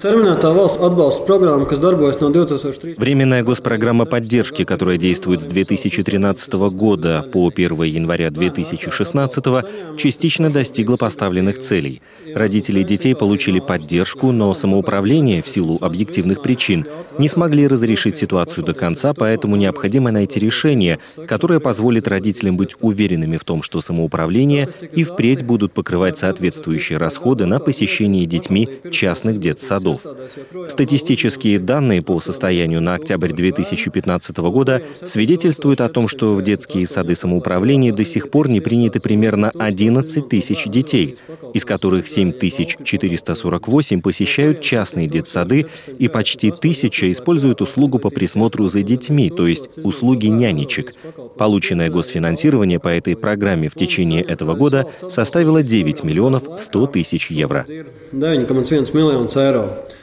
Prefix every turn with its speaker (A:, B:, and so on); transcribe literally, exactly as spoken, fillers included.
A: Временная госпрограмма поддержки, которая действует с две тысячи тринадцатого года по первое января две тысячи шестнадцатого, частично достигла поставленных целей. Родители детей получили поддержку, но самоуправление, в силу объективных причин, не смогли разрешить ситуацию до конца, поэтому необходимо найти решение, которое позволит родителям быть уверенными в том, что самоуправление и впредь будут покрывать соответствующие расходы на посещение детьми частных детсадов. Статистические данные по состоянию на октябрь две тысячи пятнадцатого года свидетельствуют о том, что в детские сады самоуправления до сих пор не приняты примерно одиннадцать тысяч детей, из которых семь тысяч четыреста сорок восемь посещают частные детсады и почти тысяча используют услугу по присмотру за детьми, то есть услуги нянечек. Полученное госфинансирование по этой программе в течение этого года составило девять миллионов сто тысяч евро.